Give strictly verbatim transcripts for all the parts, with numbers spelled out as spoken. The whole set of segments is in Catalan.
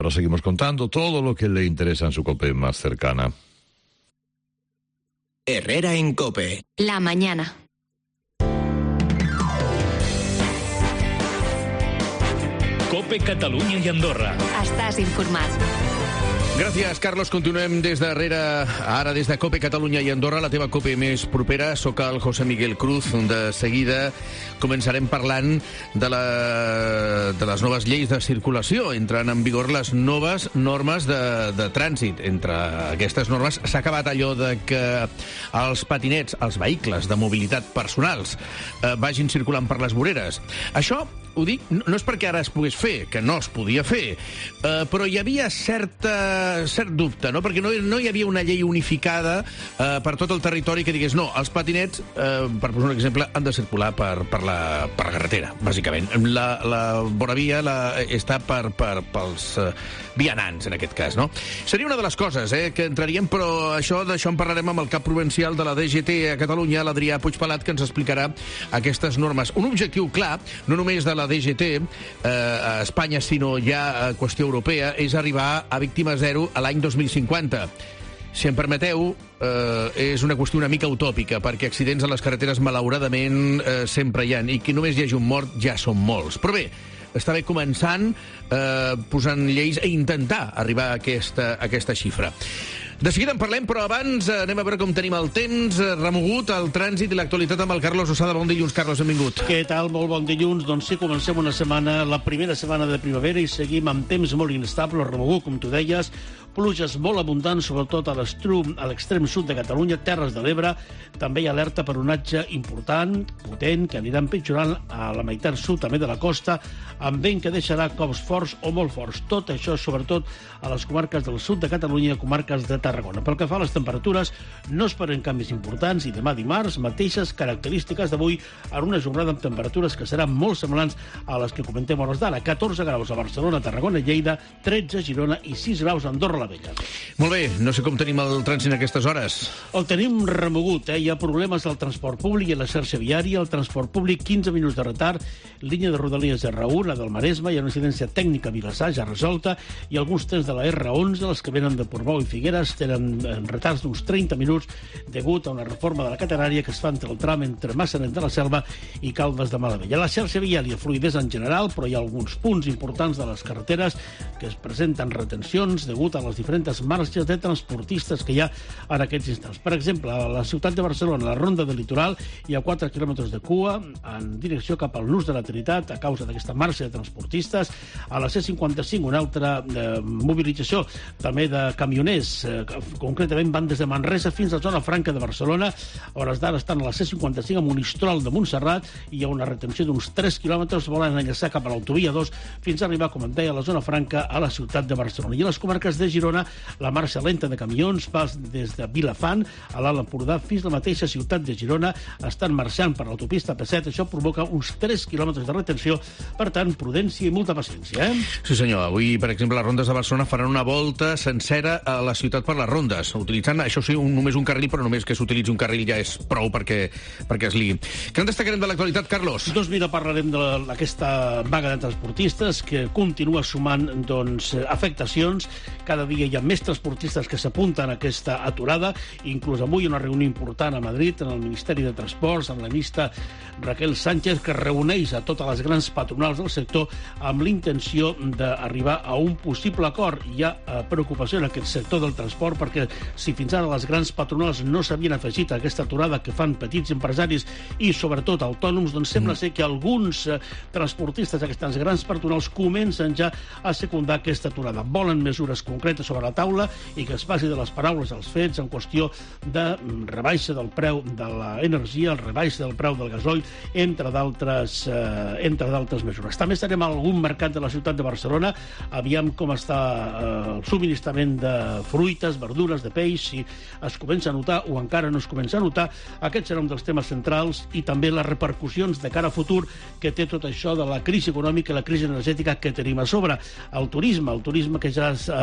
Ahora seguimos contando todo lo que le interesa en su COPE más cercana. Herrera en COPE. La mañana. COPE Catalunya i Andorra. Estàs informat. Gràcies, Carlos. Continuem des darrere, ara des de COPE Catalunya i Andorra, la teva COPE més propera. Soc el José Miguel Cruz. De seguida començarem parlant de, la, de les noves lleis de circulació. Entren en vigor les noves normes de, de trànsit. Entre aquestes normes s'ha acabat allò de que els patinets, els vehicles de mobilitat personals, eh, vagin circulant per les voreres. Això ho dic, no és perquè ara es pogués fer, que no es podia fer, eh, però hi havia certa, cert dubte, no? Perquè no, no hi havia una llei unificada eh, per tot el territori que digués no, els patinets, eh, per posar un exemple, han de circular per, per, la, per la carretera, bàsicament. La, la voravia la, està per, per, pels eh, vianants, en aquest cas, no? Seria una de les coses eh, que entraríem, però això d'això en parlarem amb el cap provincial de la D G T a Catalunya, l'Adrià Puigpelat, que ens explicarà aquestes normes. Un objectiu clar, no només de la D G T eh, a Espanya, sinó ja a qüestió europea, és arribar a víctima zero a l'any dos mil cinquanta. Si em permeteu, eh, és una qüestió una mica utòpica, perquè accidents a les carreteres, malauradament, eh, sempre hi ha, i que només hi hagi un mort ja són molts. Però bé, està bé començant eh, posant lleis a intentar arribar a aquesta, a aquesta xifra. De seguida en parlem, però abans eh, anem a veure com tenim el temps eh, remogut, el trànsit i l'actualitat amb el Carlos Osada. Bon dilluns, Carlos, benvingut. Què tal? Molt bon dilluns. Doncs sí, comencem una setmana, la primera setmana de primavera, i seguim amb temps molt inestable, remogut, com tu deies, pluges molt abundants, sobretot a l'extrem a l'extrem sud de Catalunya, Terres de l'Ebre. També hi ha alerta per onatge important, potent, que anirà empitjorant a la meitat sud també de la costa, amb vent que deixarà cops forts o molt forts. Tot això, sobretot, a les comarques del sud de Catalunya i comarques de Tarragona. Pel que fa a les temperatures, no esperen canvis importants, i demà dimarts, mateixes característiques d'avui, en una jornada amb temperatures que seran molt semblants a les que comentem a hores d'ara. catorze graus a Barcelona, Tarragona i Lleida, tretze a Girona i sis graus a Andorra la Vella. Molt bé, no sé com tenim el trànsit en aquestes hores. El tenim remogut, eh? Hi ha problemes al transport públic i a la xarxa viària. El transport públic, quinze minuts de retard, línia de Rodalies R u, la del Maresme, hi ha una incidència tècnica a Vilassar, ja resolta, i alguns trens de la R onze, els que venen de Portbou i Figueres, tenen retards d'uns trenta minuts degut a una reforma de la catenària que es fa entre el tram entre Massanet de la Selva i Caldes de Malavella. La xarxa viària fluidesa en general, però hi ha alguns punts importants de les carreteres que es presenten retencions degut a les diferents marxes de transportistes que hi ha en aquests instants. Per exemple, a la ciutat de Barcelona, a la Ronda del Litoral, hi ha quatre quilòmetres de cua en direcció cap al Nus de la Trinitat a causa d'aquesta marxa de transportistes. A la C cinquanta-cinc, una altra eh, mobilització també de camioners, eh, concretament van des de Manresa fins a la zona franca de Barcelona. A hores d'ara estan a la C cinquanta-cinc a Monistrol de Montserrat i hi ha una retenció d'uns tres quilòmetres, volen enllaçar cap a l'autovia dos fins a arribar, com em deia, a la zona franca a la ciutat de Barcelona. I a les comarques de Girona, la marxa lenta de camions va des de Vilafant a l'Alt Empordà fins a la mateixa ciutat de Girona. Estan marxant per l'autopista P set, això provoca uns tres quilòmetres de retenció, per tant, prudència i molta paciència, eh? Sí, senyor. Avui, per exemple, les rondes de Barcelona faran una volta sencera a la ciutat per les rondes, utilitzant, això sí, un, només un carril, però només que s'utilitzi un carril ja és prou perquè, perquè es ligui. Què en destacarem de l'actualitat, Carlos? Doncs mira, parlarem d'aquesta vaga de transportistes que continua sumant doncs, afectacions. Cada dia hi ha més transportistes que s'apunten a aquesta aturada. Inclús avui una reunió important a Madrid, en el Ministeri de Transports, amb la ministra Raquel Sánchez, que reuneix a totes les grans patronals del sector amb l'intenció d'arribar a un possible acord. Hi ha eh, preocupació en aquest sector del transport perquè si fins ara les grans patronals no s'havien afegit a aquesta aturada que fan petits empresaris i sobretot autònoms, doncs sembla ser que alguns eh, transportistes d'aquestes grans patronals comencen ja a secundar aquesta aturada. Volen mesures concretes sobre la taula i que es passi de les paraules als fets en qüestió de rebaixa del preu de l'energia, el rebaixa del preu del gasoil, entre d'altres eh, entre d'altres mesures. També estarem a algun mercat de la ciutat de Barcelona, aviam com està eh, el subministrament de fruites, verdures, de peix, si es comença a notar o encara no es comença a notar. Aquest serà un dels temes centrals, i també les repercussions de cara a futur que té tot això de la crisi econòmica i la crisi energètica que tenim a sobre. El turisme, el turisme que ja ha encès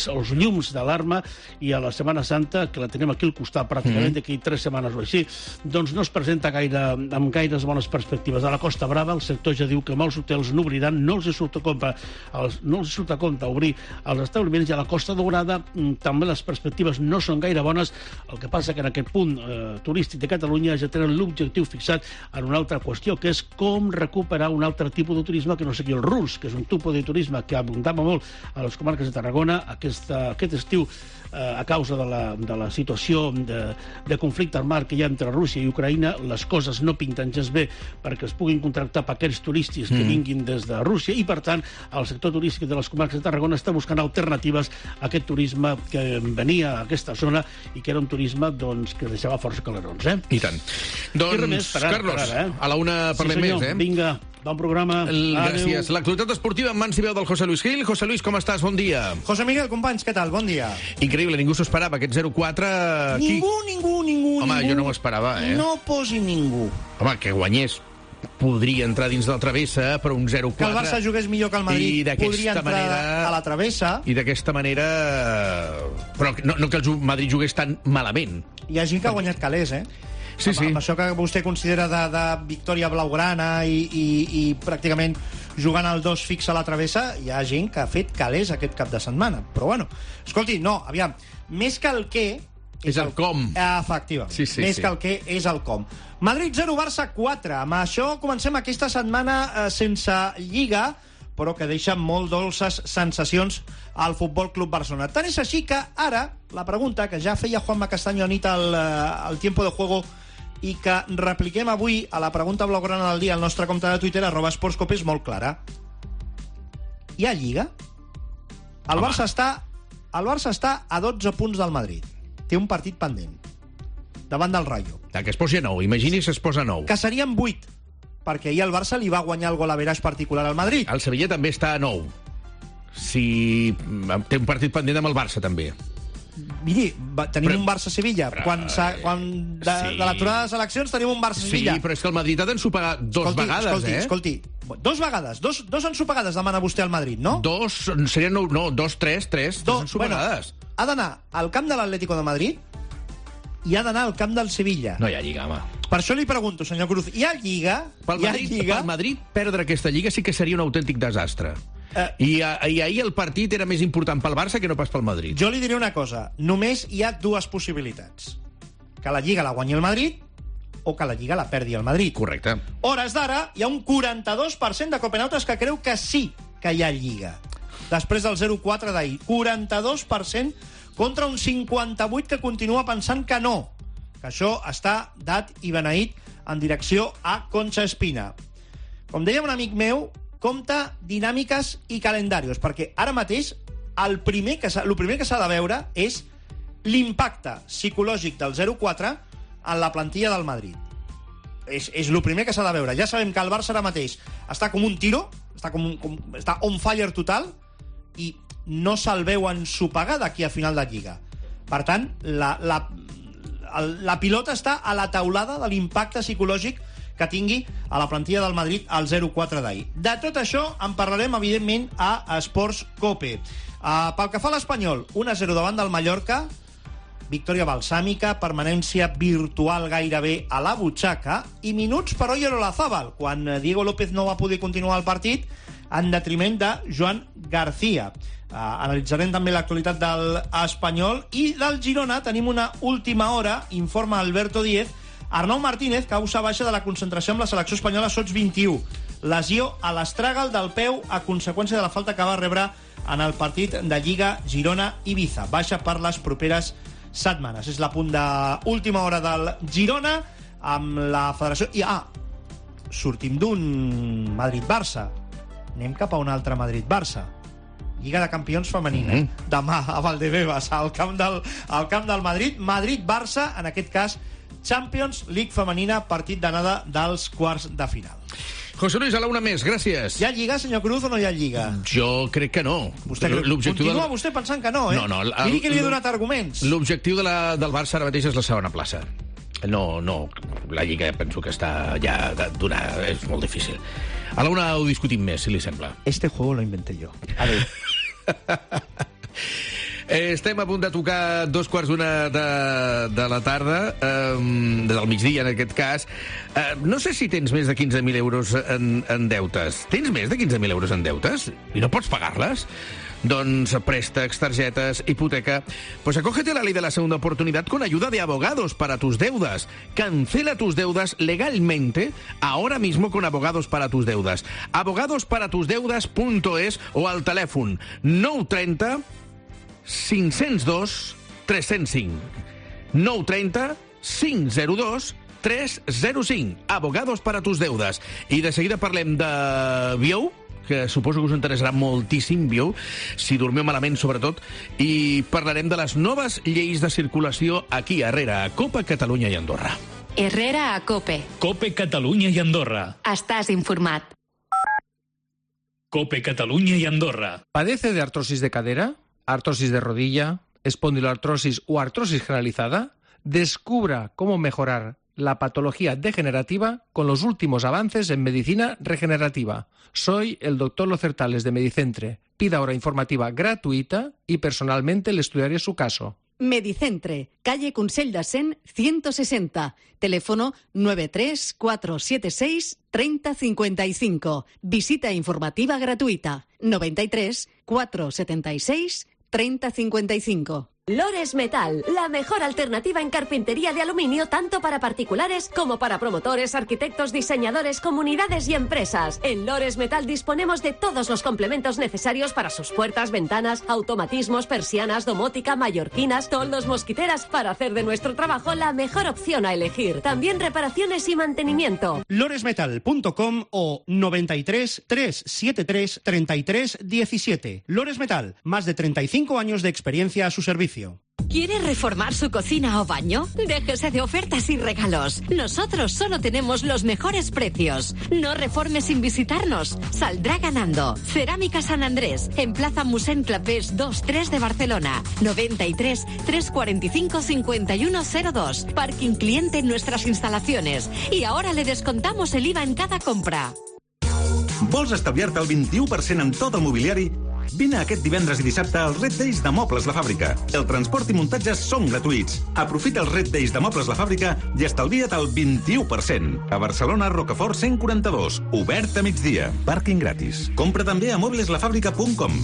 els llums d'alarma, i a la Setmana Santa, que la tenim aquí al costat pràcticament d'aquí mm. tres setmanes o així, doncs no es presenta gaire, amb gaires bones perspectives. A la Costa Brava el sector ja diu que molts hotels n'obriran, no els surt a compte, els, no els surt a compte obrir els establiments, i a la Costa Daurada també les perspectives no són gaire bones. El que passa que en aquest punt eh, turístic de Catalunya ja tenen l'objectiu fixat en una altra qüestió, que és com recuperar un altre tipus de turisme que no sigui el rus, que és un tipus de turisme que abundava molt a les comarques de Tarragona aquesta, aquest estiu, eh, a causa de la, de la situació de, de conflicte armat que hi ha entre Rússia i Ucraïna. Les coses no pinten gens bé perquè es puguin contractar paquets turístics que mm. vinguin des de Rússia, i per tant el sector turístic de les comarques de Tarragona està buscant alternatives a aquest turisme que venia a aquesta zona i que era un turisme doncs, que deixava força calerons. Eh? I tant. Doncs, més, ara, Carlos, ara, eh? a la una parlem sí, més. Eh? Vinga, bon programa. El, gràcies. L'actualitat esportiva en mans i veu del José Luis Gil. José Luis, com estàs? Bon dia. José Miguel, companys, què tal? Bon dia. Increïble, ningú s'ho esperava, aquest zero quatre... Ningú, Qui... ningú, ningú. Home, ningú, jo no m'ho esperava, eh? No posi ningú. Home, que guanyés. Podria entrar dins de la travessa, però un zero quatre... Que el Barça jugués millor que el Madrid, podria entrar manera, a la travessa. I d'aquesta manera... Però no, no que el Madrid jugués tan malament. Hi ha gent que ha guanyat calés, eh? Sí, sí. Amb, amb això que vostè considera de, de victòria blaugrana i, i, i pràcticament jugant al dos fix a la travessa, hi ha gent que ha fet calés aquest cap de setmana. Però bueno, escolti, no, aviam, més que el què... És el, el com. Efectivament. Sí, sí, més sí. que el què és el com. Madrid zero, Barça quatre. Amb això comencem aquesta setmana eh, sense Lliga, però que deixa molt dolces sensacions al Futbol Club Barcelona. Tant és així que ara, la pregunta que ja feia Juanma Castaño a nit al, al Tiempo de Juego i que repliquem avui a la pregunta blaugrana del dia al nostre compte de Twitter, arroba esportscope, és molt clara. Hi ha Lliga? El Barça està, el Barça està a dotze punts del Madrid. Té un partit pendent davant del Rayo. Que es posi a nou, imagini si es posa a nou. Que serien vuit, perquè ahir el Barça li va guanyar el gol average particular al Madrid. El Sevilla també està a nou. Si té un partit pendent amb el Barça, també. Miri, va, tenim però, un Barça-Sevilla. Quan, quan de, sí. de l'aturada de seleccions tenim un Barça-Sevilla. Sí, però és que el Madrid ha d'ensopegar dos escolti, vegades, escolti, eh? Escolti, dos vegades, dos, dos ensopegades demana vostè al Madrid, no? Dos, serien no, no dos, tres, tres, dos ensopegades. Bueno, ha d'anar al camp de l'Atlético de Madrid i ha d'anar al camp del Sevilla. No hi ha Lliga, home. Per això li pregunto, senyor Cruz, hi ha Lliga? Pel hi ha Madrid, Lliga? pel Madrid perdre aquesta Lliga sí que seria un autèntic desastre. Eh, I, I ahir el partit era més important pel Barça que no pas pel Madrid. Jo li diré una cosa, només hi ha dues possibilitats. Que la Lliga la guanyi el Madrid o que la Lliga la perdi el Madrid. Correcte. Hores d'ara, hi ha un quaranta-dos per cent de copenautes que creu que sí que hi ha Lliga. Després del zero quatre d'ahir. quaranta-dos per cent contra un cinquanta-vuit que continua pensant que no. Que això està dat i beneït en direcció a Concha Espina. Com deia un amic meu, compta dinàmiques i calendarios, perquè ara mateix el primer que el primer que s'ha de veure és l'impacte psicològic del zero quatre en la plantilla del Madrid. És, és el primer que s'ha de veure. Ja sabem que el Barça ara mateix està com un tiro, està, com, com, està on fire total, i no se'l veu ensopegar d'aquí a final de Lliga. Per tant, la, la, la pilota està a la taulada de l'impacte psicològic que tingui a la plantilla del Madrid al zero quatre d'ahir. De tot això en parlarem, evidentment, a Esports Cope. Uh, pel que fa a l'Espanyol, un a zero davant del Mallorca, victòria balsàmica, permanència virtual gairebé a la butxaca, i minuts per Oyer Olazábal, quan Diego López no va poder continuar el partit en detriment de Joan García. Uh, analitzarem també l'actualitat del Espanyol, i del Girona tenim una última hora, informa Alberto Díez. Arnau Martínez, causa baixa de la concentració amb la selecció espanyola sots vint-i-u. Lesió a l'astràgal del peu a conseqüència de la falta que va rebre en el partit de Lliga Girona-Ibiza. Baixa per les properes setmanes. És l'apunt d'última hora del Girona amb la federació. I, ah, sortim d'un Madrid-Barça. Anem cap a un altre Madrid-Barça. Lliga de Campions femenina. Mm-hmm. Demà a Valdebebas, al camp del, al camp del Madrid. Madrid-Barça, en aquest cas, Champions League femenina, partit d'anada dels quarts de final. José Luis, a la una més, gràcies. Hi ha Lliga, senyor Cruz, o no hi ha Lliga? Jo crec que no. Vostè continua del... vostè pensant que no, eh? No, no. El, Miri que li he donat arguments. L'objectiu de la, del Barça ara mateix és la segona plaça. No, no, la Lliga penso que està ja d'una... és molt difícil. A la una ho discutim més, si li sembla. Este juego lo inventé yo. A ver. Eh, estem a punt de tocar dos quarts d'una de, de la tarda, eh, del migdia en aquest cas. Eh, no sé si tens més de quinze mil euros en, en deutes. Tens més de quinze mil euros en deutes? I no pots pagar-les? Doncs préstecs, tarjetas, hipoteca. Pues acógete a la ley de la segunda oportunidad con ayuda de abogados para tus deudas. Cancela tus deudas legalmente ahora mismo con Abogados para tus deudas. abogados para tus deudas punto es o al teléfono nou trenta cinc zero dos tres zero cinc. nou trenta cinc zero dos tres zero cinc. Abogados para tus deudas. I de seguida parlem de Biou, que suposo que us interessarà moltíssim, Biou, si dormiu malament sobretot, i parlarem de les noves lleis de circulació aquí a Herrera, a Copa, Catalunya i Andorra. Herrera a Cope. Cope Catalunya i Andorra. Estàs informat. Cope Catalunya i Andorra. ¿Padece de artrosis de cadera, artrosis de rodilla, espondiloartrosis o artrosis generalizada? Descubra cómo mejorar la patología degenerativa con los últimos avances en medicina regenerativa. Soy el doctor Locertales de Medicentre. Pida hora informativa gratuita y personalmente le estudiaré su caso. Medicentre, calle Consell de Cent, ciento sesenta. Teléfono nueve tres cuatro siete seis tres cero cinco cinco. Visita informativa gratuita noventa y tres cuatro setenta y seis treinta cincuenta y cinco. Lores Metal, la mejor alternativa en carpintería de aluminio tanto para particulares como para promotores, arquitectos, diseñadores, comunidades y empresas. En Lores Metal disponemos de todos los complementos necesarios para sus puertas, ventanas, automatismos, persianas, domótica, mallorquinas, toldos, mosquiteras, para hacer de nuestro trabajo la mejor opción a elegir. También reparaciones y mantenimiento. loresmetal punto com o noventa y tres tres setenta y tres treinta y tres diecisiete. Lores Metal, más de treinta y cinco años de experiencia a su servicio. ¿Quiere reformar su cocina o baño? Déjese de ofertas y regalos. Nosotros solo tenemos los mejores precios. No reforme sin visitarnos. Saldrá ganando. Cerámica San Andrés, en Plaza Musén Clapés dos tres de Barcelona. noventa y tres tres cuarenta y cinco cincuenta y uno cero dos. Parking cliente en nuestras instalaciones. Y ahora le descontamos el I V A en cada compra. Vols estalviar-te el vint-i-u per cent en tot el mobiliari? Vine aquest divendres i dissabte als Red Days de Mobles La Fàbrica. El transport i muntatges són gratuïts. Aprofita els Red Days de Mobles La Fàbrica i estalvia't el vint-i-u per cent. A Barcelona, Rocafort cent quaranta-dos. Obert a migdia. Pàrquing gratis. Compra també a mobles la fàbrica punt com.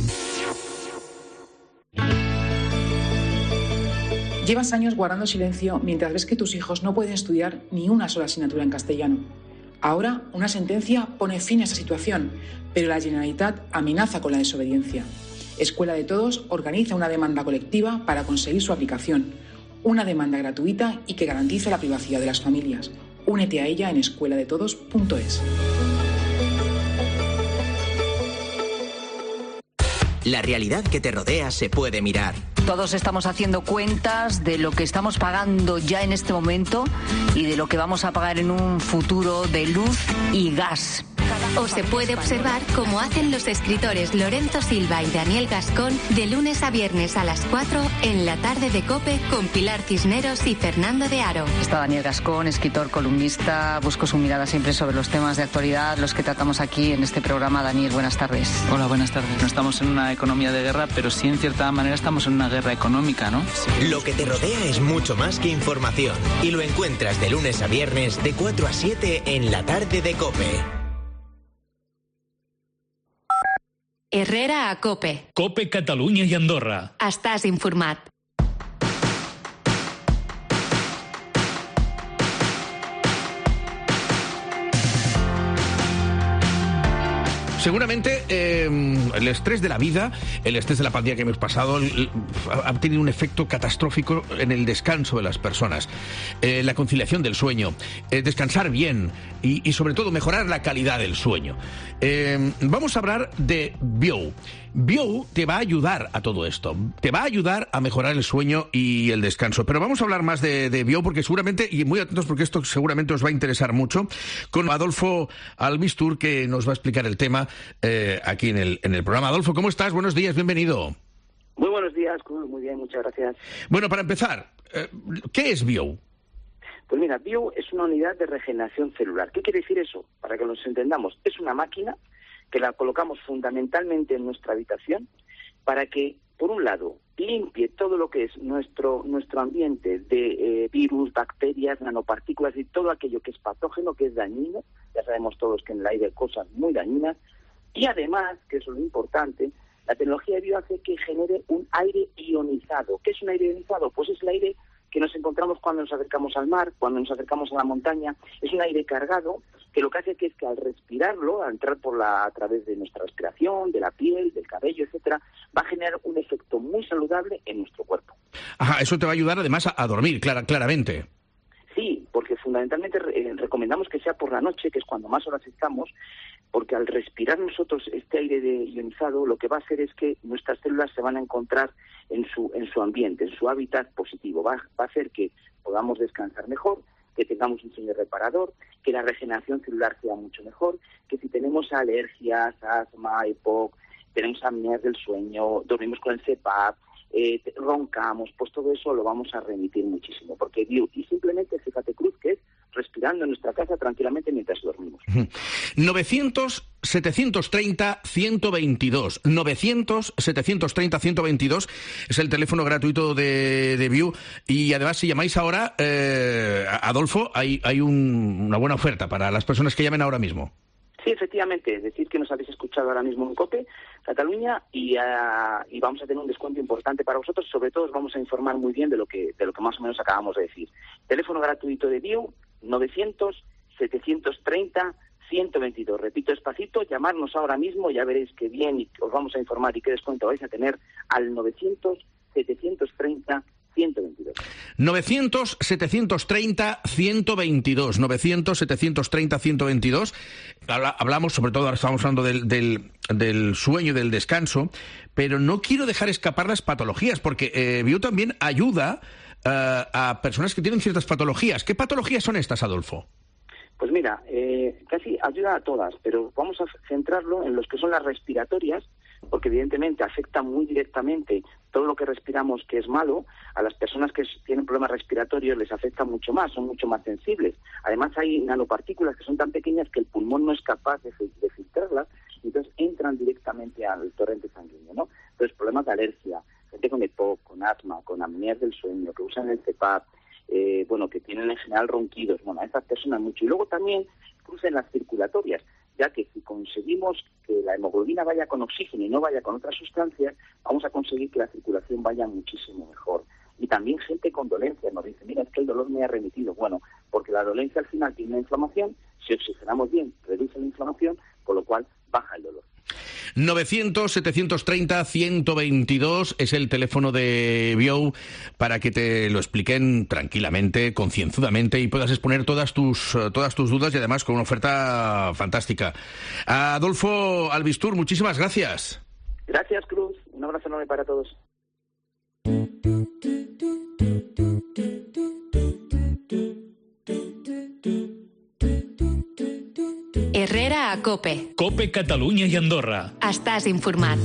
Llevas años guardando silencio mientras ves que tus hijos no pueden estudiar ni una sola asignatura en castellano. Ahora, una sentencia pone fin a esa situación, pero la Generalitat amenaza con la desobediencia. Escuela de Todos organiza una demanda colectiva para conseguir su aplicación. Una demanda gratuita y que garantice la privacidad de las familias. Únete a ella en escuela de todos punto es. La realidad que te rodea se puede mirar. Todos estamos haciendo cuentas de lo que estamos pagando ya en este momento y de lo que vamos a pagar en un futuro de luz y gas. O se puede observar cómo hacen los escritores Lorenzo Silva y Daniel Gascón de lunes a viernes a las cuatro en la tarde de COPE con Pilar Cisneros y Fernando de Aro. Está Daniel Gascón, escritor, columnista. Busco su mirada siempre sobre los temas de actualidad, los que tratamos aquí en este programa. Daniel, buenas tardes. Hola, buenas tardes. No estamos en una economía de guerra, pero sí en cierta manera estamos en una guerra económica, ¿no? Sí. Lo que te rodea es mucho más que información y lo encuentras de lunes a viernes de cuatro a siete en la tarde de COPE. Herrera a Cope. Cope Catalunya i Andorra. Estàs informat. Seguramente eh, el estrés de la vida, el estrés de la pandemia que hemos pasado, el, ha tenido un efecto catastrófico en el descanso de las personas, eh, la conciliación del sueño, eh, descansar bien y, y sobre todo mejorar la calidad del sueño. Eh, vamos a hablar de Biou. Biou te va a ayudar a todo esto, te va a ayudar a mejorar el sueño y el descanso. Pero vamos a hablar más de, de Biou porque seguramente, y muy atentos porque esto seguramente os va a interesar mucho, con Adolfo Albistur, que nos va a explicar el tema eh, aquí en el, en el programa. Adolfo, ¿cómo estás? Buenos días, bienvenido. Muy buenos días, muy bien, muchas gracias. Bueno, para empezar, eh, ¿qué es Biou? Pues mira, Biou es una unidad de regeneración celular. ¿Qué quiere decir eso? Para que nos entendamos, es una máquina que la colocamos fundamentalmente en nuestra habitación para que, por un lado, limpie todo lo que es nuestro, nuestro ambiente de eh, virus, bacterias, nanopartículas y todo aquello que es patógeno, que es dañino. Ya sabemos todos que en el aire hay cosas muy dañinas. Y además, que eso es lo importante, la tecnología de Bio hace que genere un aire ionizado. ¿Qué es un aire ionizado? Pues es el aire que nos encontramos cuando nos acercamos al mar, cuando nos acercamos a la montaña. Es un aire cargado que lo que hace que es que al respirarlo, al entrar por la, a través de nuestra respiración, de la piel, del cabello, etcétera, va a generar un efecto muy saludable en nuestro cuerpo. Ajá, eso te va a ayudar además a, a dormir, clara, claramente. Sí, porque fundamentalmente eh, recomendamos que sea por la noche, que es cuando más horas estamos, porque al respirar nosotros este aire de ionizado, lo que va a hacer es que nuestras células se van a encontrar en su en su ambiente, en su hábitat positivo. Va, va a hacer que podamos descansar mejor, que tengamos un sueño reparador, que la regeneración celular sea mucho mejor, que si tenemos alergias, asma, E P O C, tenemos apneas del sueño, dormimos con el C P A P, eh, roncamos, pues todo eso lo vamos a remitir muchísimo. Porque Bio, y simplemente, fíjate, Cruz, que es respirando en nuestra casa tranquilamente mientras dormimos. novecientos, setecientos treinta, ciento veintidós. novecientos, setecientos treinta, ciento veintidós es el teléfono gratuito de, de Bio. Y además, si llamáis ahora, eh, Adolfo, hay, hay un, una buena oferta para las personas que llamen ahora mismo. Sí, efectivamente, es decir que nos habéis escuchado ahora mismo en COPE, Cataluña, y, uh, y vamos a tener un descuento importante para vosotros. Sobre todo os vamos a informar muy bien de lo que de lo que más o menos acabamos de decir. Teléfono gratuito de Bio, novecientos, setecientos treinta, ciento veintidós. Repito despacito, llamarnos ahora mismo, ya veréis qué bien y os vamos a informar y qué descuento vais a tener al novecientos, setecientos treinta, ciento veintidós. novecientos, setecientos treinta, ciento veintidós. novecientos, setecientos treinta, ciento veintidós. Habla, hablamos, sobre todo, ahora estamos hablando del, del, del sueño y del descanso, pero no quiero dejar escapar las patologías, porque eh, Bio también ayuda uh, a personas que tienen ciertas patologías. ¿Qué patologías son estas, Adolfo? Pues mira, eh, casi ayuda a todas, pero vamos a centrarlo en los que son las respiratorias, porque evidentemente afecta muy directamente todo lo que respiramos que es malo. A las personas que tienen problemas respiratorios les afecta mucho más, son mucho más sensibles. Además hay nanopartículas que son tan pequeñas que el pulmón no es capaz de, de filtrarlas, y entonces entran directamente al torrente sanguíneo, ¿no? Entonces problemas de alergia, gente con E P O C, con asma, con apneas del sueño, que usan el C P A P, eh, bueno, que tienen en general ronquidos, bueno, a estas personas mucho. Y luego también crucen las circulatorias, ya que si conseguimos que la hemoglobina vaya con oxígeno y no vaya con otras sustancias, vamos a conseguir que la circulación vaya muchísimo mejor. Y también gente con dolencias nos dice, mira, es que el dolor me ha remitido. Bueno, porque la dolencia al final tiene una inflamación, si oxigenamos bien, reduce la inflamación, con lo cual baja el dolor. novecientos, setecientos treinta, ciento veintidós es el teléfono de Bio para que te lo expliquen tranquilamente, concienzudamente, y puedas exponer todas tus todas tus dudas, y además con una oferta fantástica. Adolfo Albistur, muchísimas gracias. Gracias, Cruz. Un abrazo enorme para todos. Herrera a COPE. COPE Catalunya i Andorra. Estàs informat.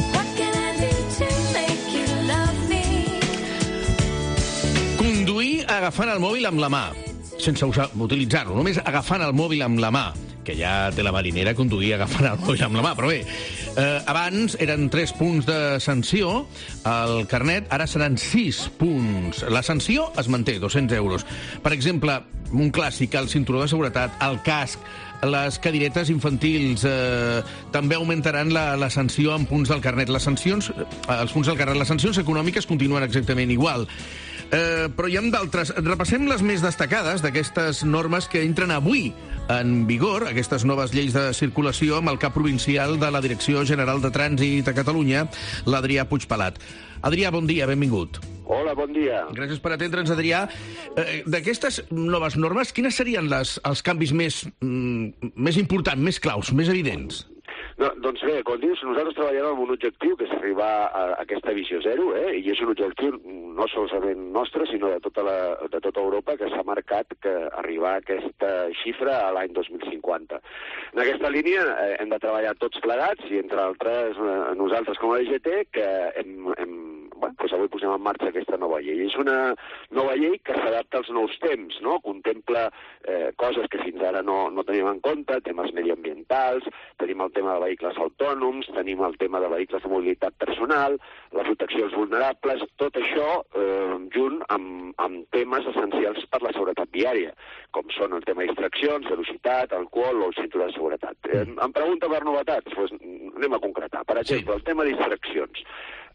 Conduir agafant el mòbil amb la mà, sense usar, utilitzar-lo, només agafant el mòbil amb la mà, que ja té la marinera conduir agafant el mòbil amb la mà, però bé, eh, abans eren tres punts de sanció al carnet, ara seran sis punts. La sanció es manté, dos-cents euros. Per exemple, un clàssic, el cinturó de seguretat, el casc, les cadiretes infantils, eh, també augmentaran la, la sanció en punts del carnet. Les sancions, eh, els punts del carnet, les sancions econòmiques continuen exactament igual. Eh, però hi ha d'altres. Repassem les més destacades d'aquestes normes que entren avui en vigor, aquestes noves lleis de circulació, amb el cap provincial de la Direcció General de Trànsit a Catalunya, l'Adrià Puigpelat. Adrià, bon dia, benvingut. Hola, bon dia. Gràcies per atendre'ns, Adrià. Eh, D'aquestes noves normes, quines serien les, els canvis més, mm, més importants, més claus, més evidents? No, doncs bé, com dius, nosaltres treballem amb un objectiu que és arribar a aquesta visió zero, eh? I és un objectiu no solament nostre, sinó de tota, la, de tota Europa, que s'ha marcat que arribar a aquesta xifra a l'any dos mil cinquanta. En aquesta línia eh, hem de treballar tots plegats, i entre altres eh, nosaltres com a D G T, que hem, hem, bueno, doncs avui posem en marxa aquesta nova llei. És una nova llei que s'adapta als nous temps, no? Contempla eh, coses que fins ara no, no teníem en compte, temes mediambientals, tenim el tema de vehicles autònoms, tenim el tema de vehicles de mobilitat personal, la protecció als vulnerables, tot això eh, junt amb, amb temes essencials per la seguretat viària, com són el tema de distraccions, velocitat, alcohol o el cinturó de seguretat. Eh, em pregunta per novetats? Pues anem a concretar. Per exemple, el tema de distraccions.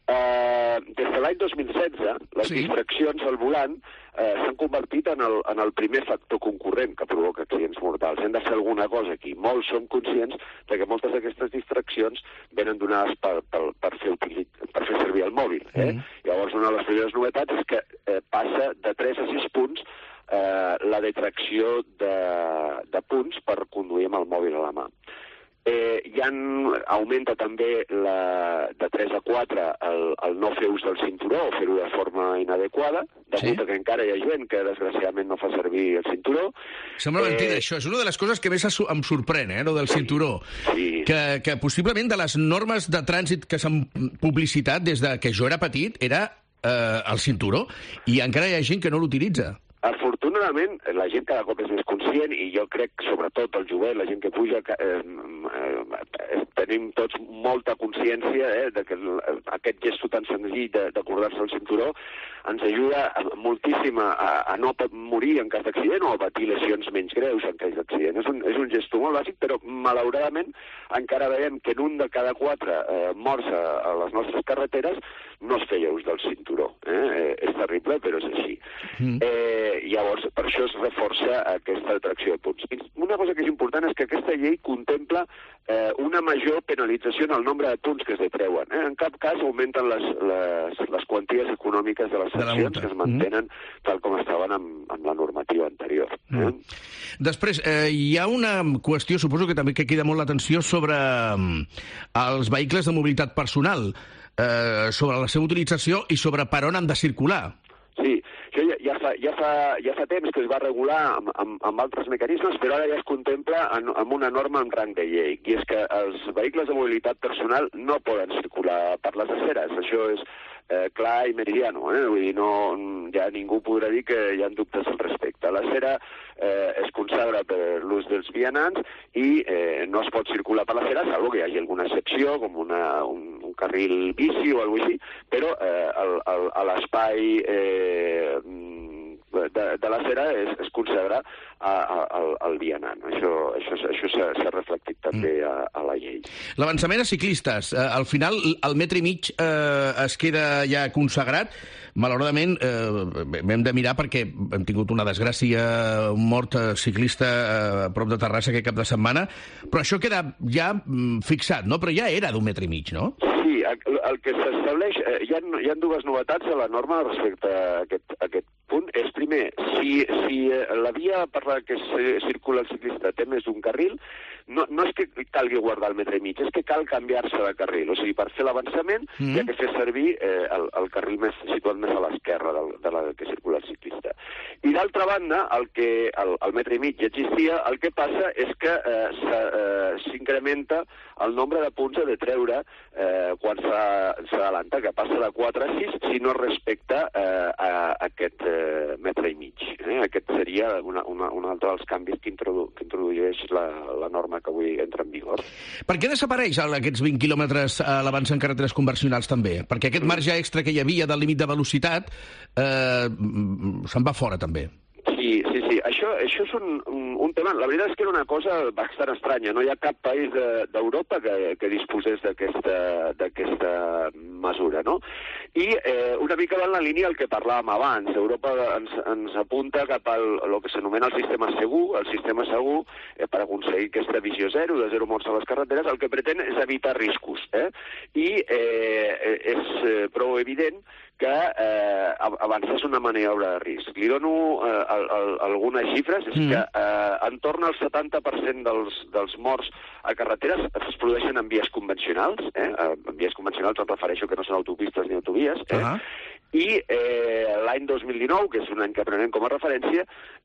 Uh, des de l'any dos mil setze, les sí. distraccions al volant uh, s'han convertit en el, en el primer factor concurrent que provoca accidents mortals. Hem de fer alguna cosa aquí. Molts som conscients de que moltes d'aquestes distraccions venen donades per, per, per, fer, per fer servir el mòbil. Eh? Mm. Llavors, una de les primeres novetats és que eh, passa de tres a sis punts eh, la detracció de, de punts per conduir amb el mòbil a la mà. Eh, ja augmenta també la, de tres a quatre el, el no fer ús del cinturó o fer-ho de forma inadequada, degut sí. a que encara hi ha gent que desgraciadament no fa servir el cinturó. Sembla eh... mentida, això. És una de les coses que més em sorprèn, eh, lo del sí. cinturó. Sí. Que, que possiblement de les normes de trànsit que s'han publicitat des de que jo era petit era eh, el cinturó, i encara hi ha gent que no l'utilitza. Afortunadament, la gent cada cop és més conscient, i jo crec, sobretot el jovent, la gent que puja, que, eh, eh, tenim tots molta consciència eh, de que aquest gesto tan senzill d'acordar-se el cinturó ens ajuda moltíssim a, a no morir en cas d'accident o a patir lesions menys greus en cas d'accident. És un, és un gesto molt bàsic, però malauradament encara veiem que en un de cada quatre eh, morts a, a les nostres carreteres no es feia ús del cinturó. Eh? Eh, és terrible, però és així. Mm. Eh, llavors, per això es reforça aquesta detracció de punts. Una cosa que és important és que aquesta llei contempla eh, una major penalització en el nombre de punts que es detreuen. Eh? En cap cas augmenten les, les, les quanties econòmiques de les sancions, que es mantenen mm. tal com estaven amb, amb la normativa anterior. Eh? Mm. Després, eh, hi ha una qüestió, suposo que també que queda molt l'atenció sobre um, els vehicles de mobilitat personal, eh, sobre la seva utilització i sobre per on han de circular. Sí, això ja, ja, fa, ja, fa, ja fa temps que es va regular amb, amb, amb altres mecanismes, però ara ja es contempla en, amb una norma amb rang de llei, i és que els vehicles de mobilitat personal no poden circular per les aceres. Això és eh, clar i meridiano, eh? Vull dir, no, ja ningú podrà dir que hi ha dubtes al respecte. L'acera eh, es consagra per l'ús dels vianants i eh, no es pot circular per l'acera, salvo que hi hagi alguna excepció, com una, un, un carril bici o alguna cosa així, però eh, el, el, a l'espai eh, de, de l'acera es, es consagra al, al vianant. Això, això, això s'ha reflectit també a, a la llei. L'avançament a ciclistes. Eh, al final, el metre i mig eh, es queda ja consagrat. Malauradament, eh, hem de mirar perquè hem tingut una desgràcia, un mort ciclista a prop de Terrassa aquest cap de setmana, però això queda ja fixat, no? Però ja era d'un metre i mig, no? Sí, el, el que s'estableix... Eh, hi, ha, hi ha dues novetats a la norma respecte a aquest, a aquest punt. És, primer, si, si la via per la que circula el ciclista té més d'un carril, no, no és que calgui guardar el metre i mig, és que cal canviar-se de carril. O sigui, per fer l'avançament mm. hi ha que fer servir eh, el, el carril més situat més a l'esquerra de, de la que circula el ciclista. I d'altra banda, el que el, el metre i mig ja existia, el que passa és que eh, s'incrementa el nombre de punts a detreure eh, quan s'adalanta, que passa de quatre a sis si no respecta eh, a, a aquest eh, metre i mig. Eh? Aquest seria una, una, un altre dels canvis que, introdu que introdueix la, la norma que avui entra en vigor. Per què desapareix aquests vint quilòmetres a l'abans en carreteres convencionals també? Perquè aquest marge extra que hi havia del límit de velocitat eh, se'n va fora també. Sí, sí, sí. Això, això és un, un, un tema... La veritat és que era una cosa bastant estranya. No hi ha cap país d'Europa de, que, que disposés d'aquesta mesura, no? I eh, una mica va en la línia el que parlàvem abans. Europa ens, ens apunta cap al el que s'anomena el sistema segur, el sistema segur eh, per aconseguir aquesta visió zero, de zero morts a les carreteres, el que pretén és evitar riscos. Eh? I eh, és eh, prou evident que eh, avançar és una maniobra de risc. Li dono eh, el, el, algunes xifres, és mm. que eh, entorn al setanta per cent dels, dels morts a carreteres es produeixen en vies convencionals. Eh? En vies convencionals em refereixo que no són autopistes ni autovies. Eh? Uh -huh. I eh, l'any dos mil dinou, que és un any que prenem com a referència,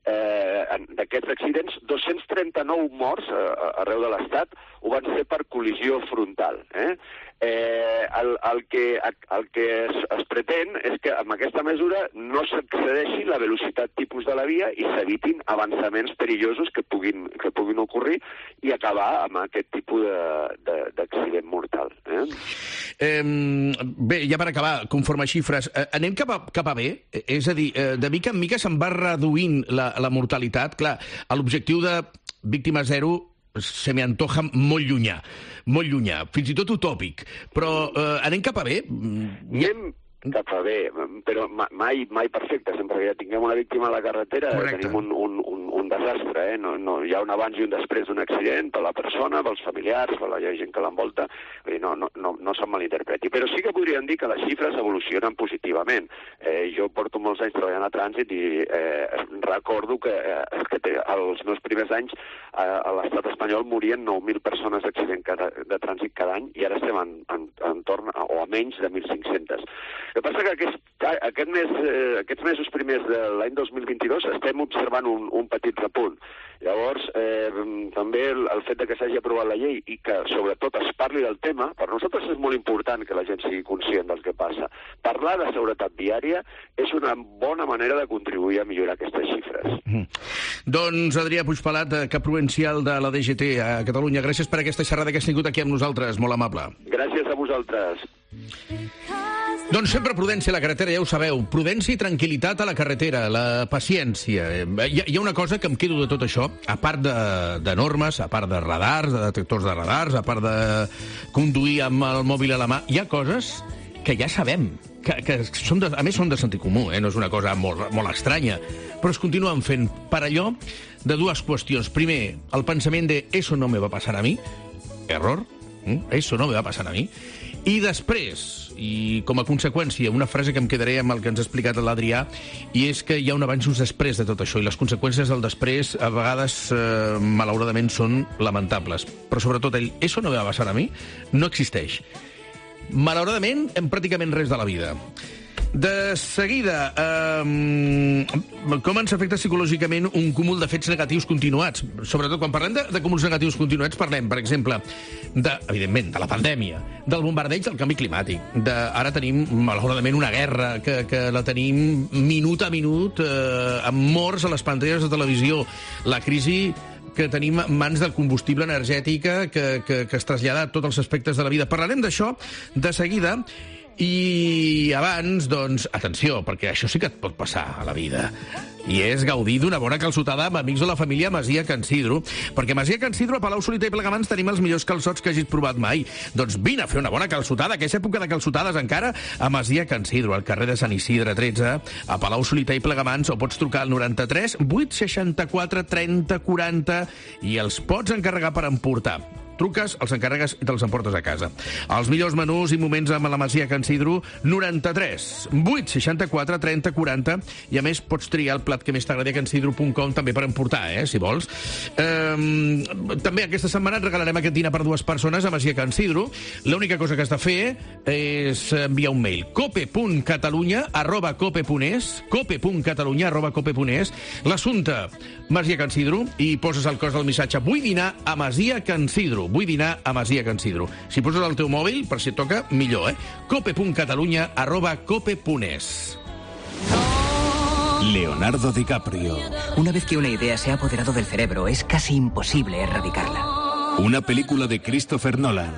eh, d'aquests accidents, dos-cents trenta-nou morts eh, arreu de l'Estat ho van ser per col·lisió frontal. Eh? Eh, el, el que, el que es, es pretén és que amb aquesta mesura no s'excedeixi la velocitat tipus de la via i s'evitin avançaments perillosos que puguin, que puguin ocorrir i acabar amb aquest tipus d'accident mortal. Eh? Eh, bé, ja per acabar, conforme a xifres, eh, anem cap a, cap a bé? És a dir, eh, de mica en mica se'n va reduint la, la mortalitat. Clar, l'objectiu de víctima zero se me antoja molt llunyà, molt llunyà, fins i tot utòpic. Però eh, anem cap a bé? Anem cap a bé, però mai, mai perfecte. Sempre que ja tinguem una víctima a la carretera Correcte. Tenim un, un, un, un desastre. Eh? No, no, hi ha un abans i un després d'un accident per la persona, pels familiars, per la gent que l'envolta. No, no, no, no se'n malinterpreti. Però sí que podríem dir que les xifres evolucionen positivament. Eh, jo porto molts anys treballant a trànsit i eh, recordo que, eh, que té, els meus primers anys eh, a l'estat espanyol morien nou mil persones d'accident de trànsit cada any i ara estem en, en, en torn a, o a menys de mil cinc-cents. El que passa que aquest, aquest mes, eh, aquests mesos primers de l'any dos mil vint-i-dos estem observant un, un petit repunt. Llavors, eh, també el, el fet de que s'hagi aprovat la llei i que, sobretot, es parli del tema, per nosaltres és molt important que la gent sigui conscient del que passa. Parlar de seguretat viària és una bona manera de contribuir a millorar aquestes xifres. Mm. Doncs Adrià Puigpelat, cap provincial de la D G T a Catalunya, gràcies per aquesta xerrada que has tingut aquí amb nosaltres, molt amable. Gràcies a vosaltres. Doncs sempre prudència a la carretera, ja ho sabeu. Prudència i tranquil·litat a la carretera, la paciència. Hi ha, hi ha una cosa que em quedo de tot això, a part de, de normes, a part de radars, de detectors de radars, a part de conduir amb el mòbil a la mà, hi ha coses que ja sabem, que, que són de, a més són de sentit comú, eh? No és una cosa molt, molt estranya, però es continuen fent per allò de dues qüestions. Primer, el pensament de «eso no me va pasar a mi», error, mm? «eso no me va pasar a mi», i després, i com a conseqüència, una frase que em quedaré amb el que ens ha explicat l'Adrià, i és que hi ha un abans i un després de tot això, i les conseqüències del després a vegades, eh, malauradament, són lamentables. Però sobretot ell, «eso no me va passar a mi», no existeix. Malauradament, en pràcticament res de la vida. De seguida, eh, com ens afecta psicològicament un cúmul de fets negatius continuats? Sobretot quan parlem de, de cúmuls negatius continuats, parlem, per exemple, de, evidentment, de la pandèmia, del bombardeig del canvi climàtic. De, ara tenim, malauradament, una guerra que, que la tenim minut a minut, eh, amb morts a les pantalles de televisió. La crisi que tenim en mans del combustible energètica que, que, que es trasllada a tots els aspectes de la vida. Parlarem d'això de seguida. I abans, doncs, atenció, perquè això sí que et pot passar a la vida. I és gaudir d'una bona calçotada amb amics de la família Masia Can Sidro. Perquè a Masia Can Sidro, a Palau-solità i Plegamans, tenim els millors calçots que hagis provat mai. Doncs vine a fer una bona calçotada, que és època de calçotades encara, a Masia Can Sidro, al carrer de Sant Isidre tretze, a Palau-solità i Plegamans, o pots trucar al noranta-tres vuit seixanta-quatre trenta quaranta i els pots encarregar per emportar. Truques, els encarregues i te'ls emportes a casa. Els millors menús i moments amb la Masia Can Sidro, noranta-tres vuit seixanta-quatre trenta quaranta, i a més pots triar el plat que més t'agradi a cansidro punt com també per emportar, eh, si vols. Um, també aquesta setmana et regalarem aquest dinar per dues persones a Masia Can Sidro. L'única cosa que has de fer és enviar un mail, cope punt catalunya arroba cope punt es, cope punt catalunya arroba cope punt es, l'assumpte Masia Can Sidro, i poses el cos del missatge vull dinar a Masia Can Sidro. Vull dinar a Masia Can Sidro. Si poses el teu mòbil, per si et toca, millor, eh? cope punt catalunya arroba cope punt es. Leonardo DiCaprio. Una vez que una idea se ha apoderado del cerebro, es casi imposible erradicarla. Una película de Christopher Nolan.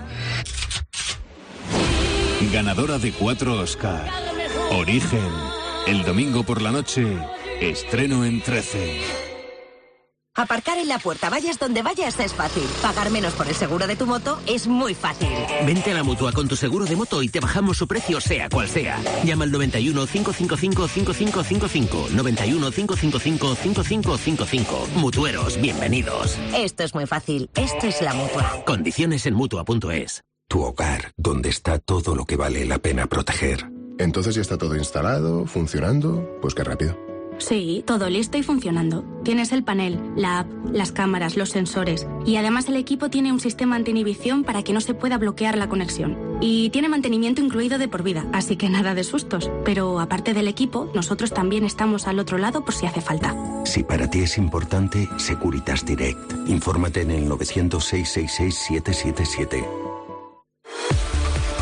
Ganadora de cuatro Oscar. Origen. El domingo por la noche, estreno en trece. Aparcar en la puerta, vayas donde vayas, es fácil. Pagar menos por el seguro de tu moto es muy fácil. Vente a la Mutua con tu seguro de moto y te bajamos su precio sea cual sea. Llama al noventa y uno, cinco cinco cinco, cinco cinco cinco cinco. noventa y uno, cinco cinco cinco, cinco cinco cinco cinco. Mutueros, bienvenidos. Esto es muy fácil. Esto es la Mutua. Condiciones en Mutua punto es. Tu hogar, donde está todo lo que vale la pena proteger. Entonces ya está todo instalado, funcionando. Pues qué rápido. Sí, todo listo y funcionando. Tienes el panel, la app, las cámaras, los sensores. Y además el equipo tiene un sistema anti-inhibición para que no se pueda bloquear la conexión. Y tiene mantenimiento incluido de por vida, así que nada de sustos. Pero aparte del equipo, nosotros también estamos al otro lado por si hace falta. Si para ti es importante, Securitas Direct. Infórmate en el novecientos, seiscientos sesenta y seis, siete siete siete.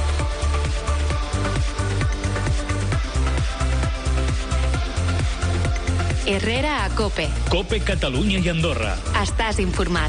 Herrera a COPE. COPE Catalunya i Andorra. Estàs informat.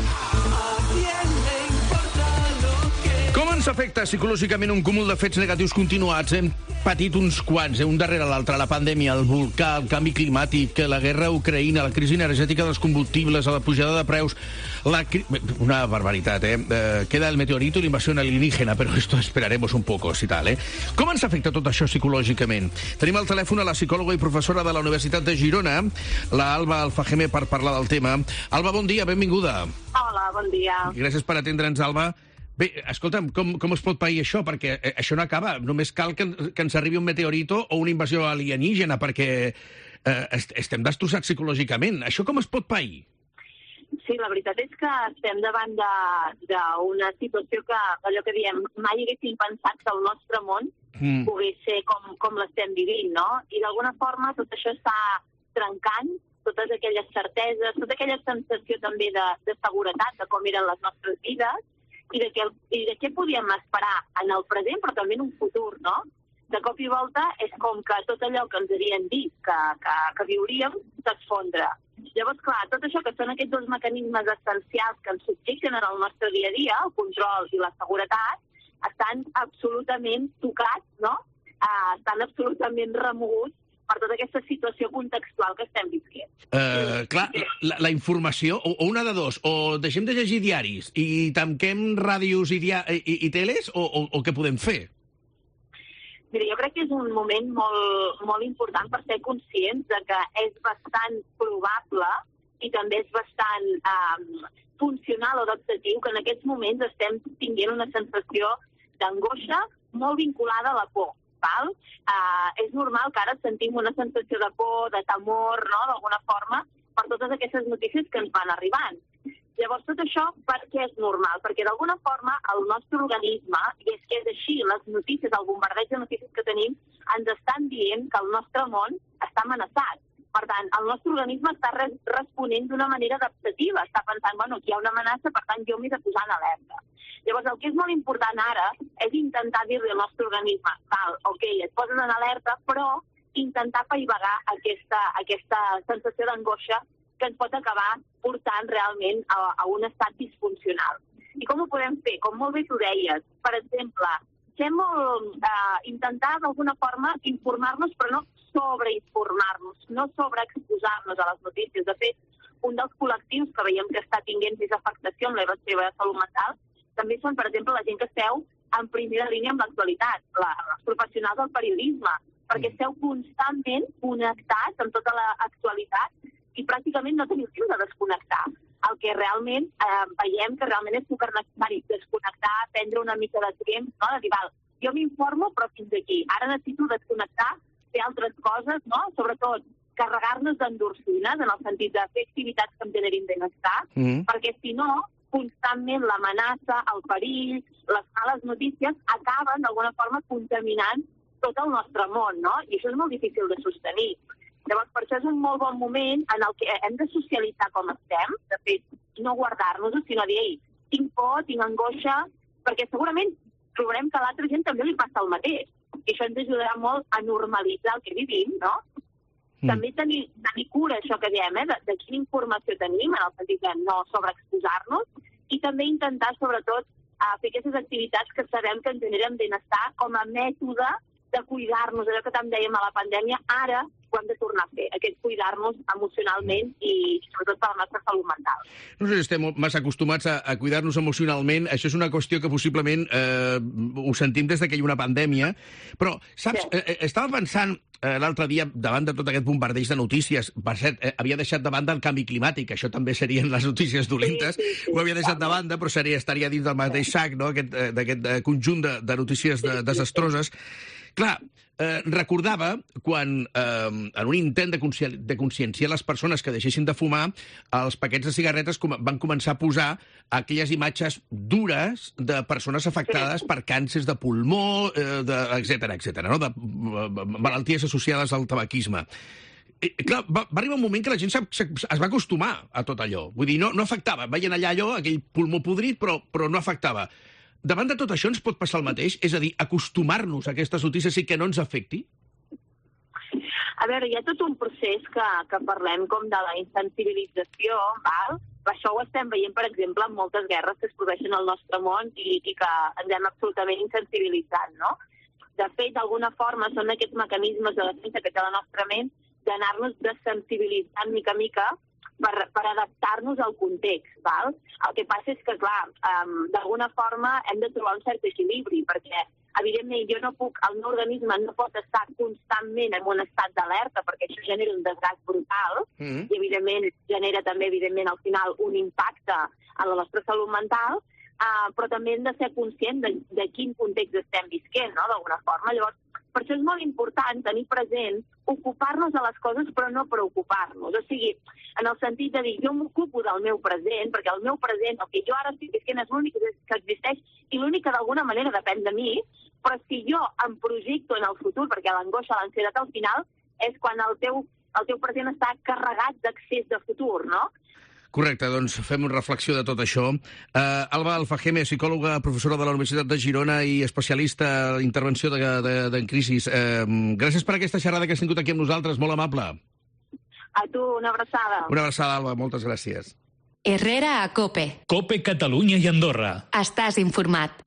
Com ens afecta psicològicament un cúmul de fets negatius continuats? Hem patit uns quants, eh? un darrere l'altre, la pandèmia, el volcà, el canvi climàtic, la guerra a Ucraïna, la crisi energètica dels combustibles, la pujada de preus, la cri... una barbaritat, eh? eh? Queda el meteorito i la invasió alienígena, però esto esperaremos un poco, si tal, eh? Com ens afecta tot això psicològicament? Tenim al telèfon a la psicòloga i professora de la Universitat de Girona, la Alba Alfajeme, per parlar del tema. Alba, bon dia, benvinguda. Hola, bon dia. Gràcies per atendre'ns, Alba. Bé, escolta'm, com, com es pot pair això? Perquè eh, això no acaba. Només cal que, que ens arribi un meteorito o una invasió alienígena, perquè eh, est estem destrossats psicològicament. Això com es pot pair? Sí, la veritat és que estem davant d'una situació que, allò que diem, mai haguéssim pensat que el nostre món mm. pogués ser com, com l'estem vivint, no? I d'alguna forma tot això està trencant totes aquelles certeses, tota aquella sensació també de, de seguretat de com eren les nostres vides, i de, què, i de què podíem esperar en el present, però també en un futur, no? De cop i volta és com que tot allò que ens havien dit que, que, que viuríem s'esfondra. Llavors, clar, tot això que són aquests dos mecanismes essencials que ens subjecten en el nostre dia a dia, el control i la seguretat, estan absolutament tocats, no? Uh, estan absolutament remoguts per tota aquesta situació contextual que estem vivint. Uh, clar, la, la informació, o, o una de dos, o deixem de llegir diaris i tanquem ràdios i, dia, i, i teles, o, o, o què podem fer? Mira, jo crec que és un moment molt, molt important per ser conscients de que és bastant probable i també és bastant um, funcional o adaptatiu que en aquests moments estem tinguent una sensació d'angoixa molt vinculada a la por. Val? Uh, és normal que ara sentim una sensació de por, de temor, no?, d'alguna forma, per totes aquestes notícies que ens van arribant. Llavors, tot això, per què és normal? Perquè d'alguna forma el nostre organisme, i és que és així, les notícies, el bombardeig de notícies que tenim, ens estan dient que el nostre món està amenaçat. Per tant, el nostre organisme està res responent d'una manera adaptativa. Està pensant, bueno, aquí hi ha una amenaça, per tant, jo m'he de posar en alerta. Llavors, el que és molt important ara és intentar dir-li al nostre organisme, val, ok, et poses en alerta, però intentar apaivagar aquesta, aquesta sensació d'angoixa que ens pot acabar portant realment a, a un estat disfuncional. I com ho podem fer? Com molt bé tu deies, per exemple, fem molt, eh, intentar d'alguna forma informar-nos, però no sobreinformar-nos, no sobreexposar-nos a les notícies. De fet, un dels col·lectius que veiem que està tinguent més afectació amb la seva salut mental també són, per exemple, la gent que esteu en primera línia amb l'actualitat, els professionals del periodisme, perquè esteu constantment connectats amb tota l'actualitat i pràcticament no teniu temps de desconnectar. El que realment eh, veiem que realment és super necessari desconnectar, prendre una mica de temps, no? De dir, val, jo m'informo, però fins aquí. Ara necessito desconnectar, fer altres coses, no? Sobretot carregar-nos d'endorfines, en el sentit de fer activitats que em generin benestar, mm. perquè si no, constantment l'amenaça, el perill, les males notícies acaben d'alguna forma contaminant tot el nostre món, no? I això és molt difícil de sostenir. Llavors, per això és un molt bon moment en el que hem de socialitzar com estem, de fet, no guardar-nos-ho, sinó dir, ei, tinc por, tinc angoixa, perquè segurament trobarem que a l'altra gent també li passa el mateix. I això ens ajudarà molt a normalitzar el que vivim, no? Mm. També tenir, tenir cura, això que diem, eh, de, de quina informació tenim, en el sentit de no sobreexposar-nos, i també intentar, sobretot, a fer aquestes activitats que sabem que ens generen benestar com a mètode de cuidar-nos, allò que tant dèiem a la pandèmia, ara ho hem de tornar a fer, aquest cuidar-nos emocionalment i sobretot per la nostra salut mental. No sé si estem massa acostumats a, a cuidar-nos emocionalment, això és una qüestió que possiblement eh, ho sentim des que hi ha una pandèmia, però, saps, sí. eh, estava pensant eh, l'altre dia, davant de tot aquest bombardeig de notícies, per cert, eh, havia deixat de banda el canvi climàtic, això també serien les notícies dolentes, sí, sí, sí, ho havia deixat de banda, però seria, estaria dins del mateix sac, no?, aquest, eh, d'aquest eh, conjunt de, de notícies de, desastroses. Clar, eh, recordava quan, eh, en un intent de, consci de conscienciar les persones que deixessin de fumar, els paquets de cigarretes com van començar a posar aquelles imatges dures de persones afectades per càncers de pulmó, eh, etcètera, etcètera, no? De uh, malalties associades al tabaquisme. I, clar, va, va arribar un moment que la gent es va acostumar a tot allò. Vull dir, no, no afectava. Veien allà allò, aquell pulmó podrit, però, però no afectava. Davant de tot això ens pot passar el mateix? És a dir, acostumar-nos a aquestes notícies i que no ens afecti? A veure, hi ha tot un procés que, que parlem com de la insensibilització, val? Això ho estem veient, per exemple, en moltes guerres que es produeixen al nostre món i, i que ens hem absolutament insensibilitzat, no? De fet, d'alguna forma, són aquests mecanismes de defensa que té la nostra ment d'anar-nos desensibilitzant mica a mica per, per adaptar-nos al context, val? El que passa és que, clar, um, d'alguna forma hem de trobar un cert equilibri, perquè, evidentment, jo no puc, el meu organisme no pot estar constantment en un estat d'alerta, perquè això genera un desgast brutal, mm. i, evidentment, genera també, evidentment, al final, un impacte a la nostra salut mental, uh, però també hem de ser conscients de, de quin context estem visquent, no?, d'alguna forma. Llavors, per això és molt important tenir present, ocupar-nos de les coses però no preocupar-nos. O sigui, en el sentit de dir, jo m'ocupo del meu present, perquè el meu present, el que jo ara estic visquent, és l'únic que existeix i l'únic que d'alguna manera depèn de mi, però si jo em projecto en el futur, perquè l'angoixa, l'ansietat al final, és quan el teu, el teu present està carregat d'accés de futur, no? Correcte, doncs fem una reflexió de tot això. Uh, Alba Alfajeme, psicòloga, professora de la Universitat de Girona i especialista en intervenció de, de, de, en crisis. Uh, gràcies per aquesta xerrada que has tingut aquí amb nosaltres, molt amable. A tu, una abraçada. Una abraçada, Alba, moltes gràcies. Herrera a COPE. COPE Catalunya i Andorra. Estàs informat.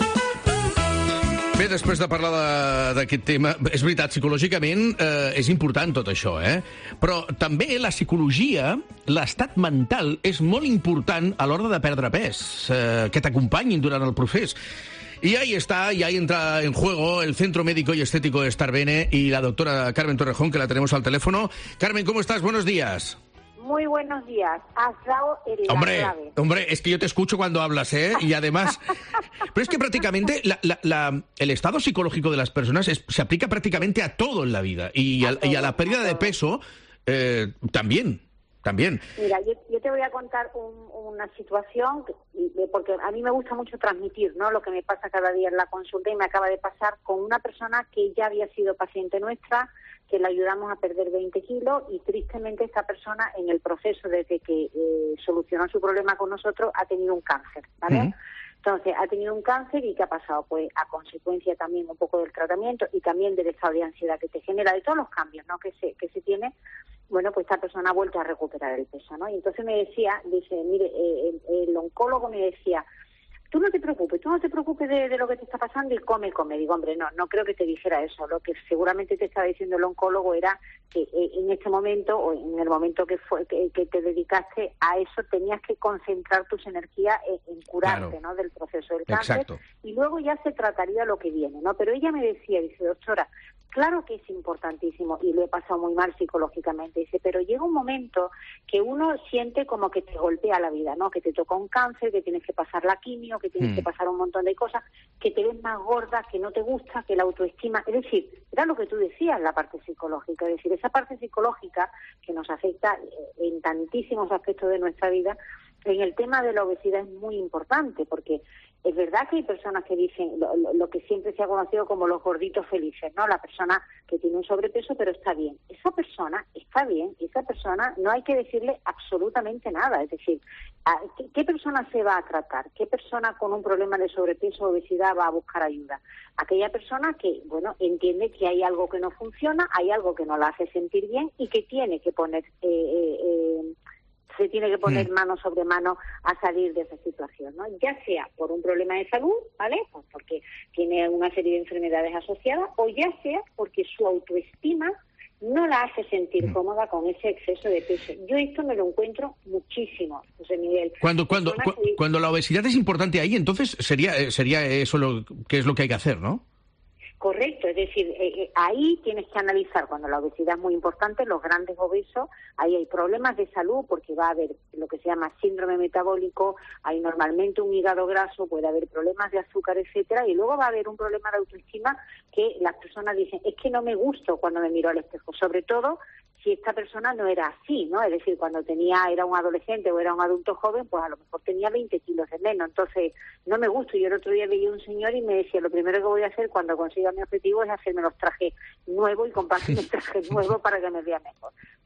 Bé, després de parlar d'aquest tema, és veritat, psicològicament eh, és important tot això, eh? Però també la psicologia, l'estat mental, és molt important a l'hora de perdre pes, eh, que t'acompanyin durant el procés. Y ahí está, y ahí entra en juego el Centro Médico y Estético de Starbene y la doctora Carmen Torrejón, que la tenemos al teléfono. Carmen, ¿cómo estás? Buenos días. Muy buenos días. Has dado el la hombre, clave. Hombre, es que yo te escucho cuando hablas, ¿eh? Y además... Pero es que prácticamente la, la, la, el estado psicológico de las personas es, se aplica prácticamente a todo en la vida. Y a, a, todo, y a la pérdida a de peso eh, también. También. Mira, yo, yo te voy a contar un, una situación, porque a mí me gusta mucho transmitir, ¿no?, lo que me pasa cada día en la consulta, y me acaba de pasar con una persona que ya había sido paciente nuestra, que la ayudamos a perder veinte kilos, y tristemente esta persona en el proceso desde que eh, solucionó su problema con nosotros ha tenido un cáncer, ¿vale? Uh-huh. Entonces, ha tenido un cáncer y ¿qué ha pasado? Pues a consecuencia también un poco del tratamiento y también del estado de ansiedad que te genera, de todos los cambios, ¿no?, que se, que se tiene. Bueno, pues esta persona ha vuelto a recuperar el peso, ¿no? Y entonces me decía, dice, mire, eh, el, el oncólogo me decía, tú no te preocupes, tú no te preocupes de, de lo que te está pasando y come, come. Digo, hombre, no, no creo que te dijera eso. Lo que seguramente te estaba diciendo el oncólogo era que eh, en este momento, o en el momento que fue que, que te dedicaste a eso, tenías que concentrar tus energías en, en curarte, claro, ¿no?, del proceso del cáncer. Exacto. Y luego ya se trataría lo que viene, ¿no? Pero ella me decía, dice, doctora, claro que es importantísimo y lo he pasado muy mal psicológicamente, dice, pero llega un momento que uno siente como que te golpea la vida, ¿no?, que te toca un cáncer, que tienes que pasar la quimio, que tienes mm. que pasar un montón de cosas, que te ves más gorda, que no te gusta, que la autoestima, es decir, era lo que tú decías, la parte psicológica, es decir, esa parte psicológica que nos afecta en tantísimos aspectos de nuestra vida. En el tema de la obesidad es muy importante, porque es verdad que hay personas que dicen lo, lo, lo que siempre se ha conocido como los gorditos felices, ¿no? La persona que tiene un sobrepeso pero está bien. Esa persona está bien, esa persona no hay que decirle absolutamente nada. Es decir, ¿qué, qué persona se va a tratar? ¿Qué persona con un problema de sobrepeso o obesidad va a buscar ayuda? Aquella persona que, bueno, entiende que hay algo que no funciona, hay algo que no la hace sentir bien y que tiene que poner... Eh, eh, eh, se tiene que poner mano sobre mano a salir de esa situación, ¿no? Ya sea por un problema de salud, ¿vale?, pues porque tiene una serie de enfermedades asociadas, o ya sea porque su autoestima no la hace sentir cómoda con ese exceso de peso. Yo esto me lo encuentro muchísimo, José Miguel. Cuando cuando cu que... cuando la obesidad es importante ahí, entonces sería sería eso lo que es lo que hay que hacer, ¿no? Correcto, es decir, eh, eh, ahí tienes que analizar, cuando la obesidad es muy importante, los grandes obesos, ahí hay problemas de salud porque va a haber lo que se llama síndrome metabólico, hay normalmente un hígado graso, puede haber problemas de azúcar, etcétera, y luego va a haber un problema de autoestima que las personas dicen, es que no me gusto cuando me miro al espejo, sobre todo si esta persona no era así, ¿no? Es decir, cuando tenía era un adolescente o era un adulto joven, pues a lo mejor tenía veinte kilos de menos. Entonces, no me gusto. Yo el otro día veía un señor y me decía, lo primero que voy a hacer cuando consiga mi objetivo es hacerme los trajes nuevos y comprarme un traje nuevo para que me vea mejor.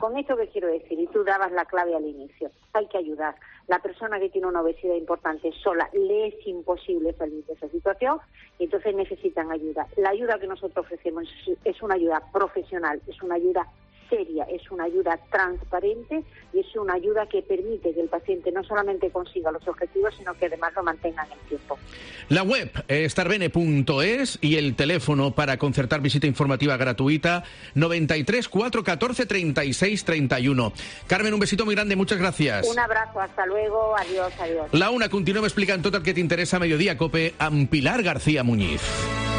Con esto que quiero decir, y tú dabas la clave al inicio, hay que ayudar. La persona que tiene una obesidad importante sola le es imposible salir de esa situación y entonces necesitan ayuda. La ayuda que nosotros ofrecemos es una ayuda profesional, es una ayuda seria, es una ayuda transparente y es una ayuda que permite que el paciente no solamente consiga los objetivos, sino que además lo mantenga en el tiempo. La web estarbene punto es y el teléfono para concertar visita informativa gratuita noventa y tres, cuatro catorce, treinta y seis, treinta y uno. Carmen, un besito muy grande, muchas gracias. Un abrazo, hasta luego, adiós, adiós. La una, continuem explicant tot el que t'interessa a Mediodía Cope amb Pilar García Muñiz.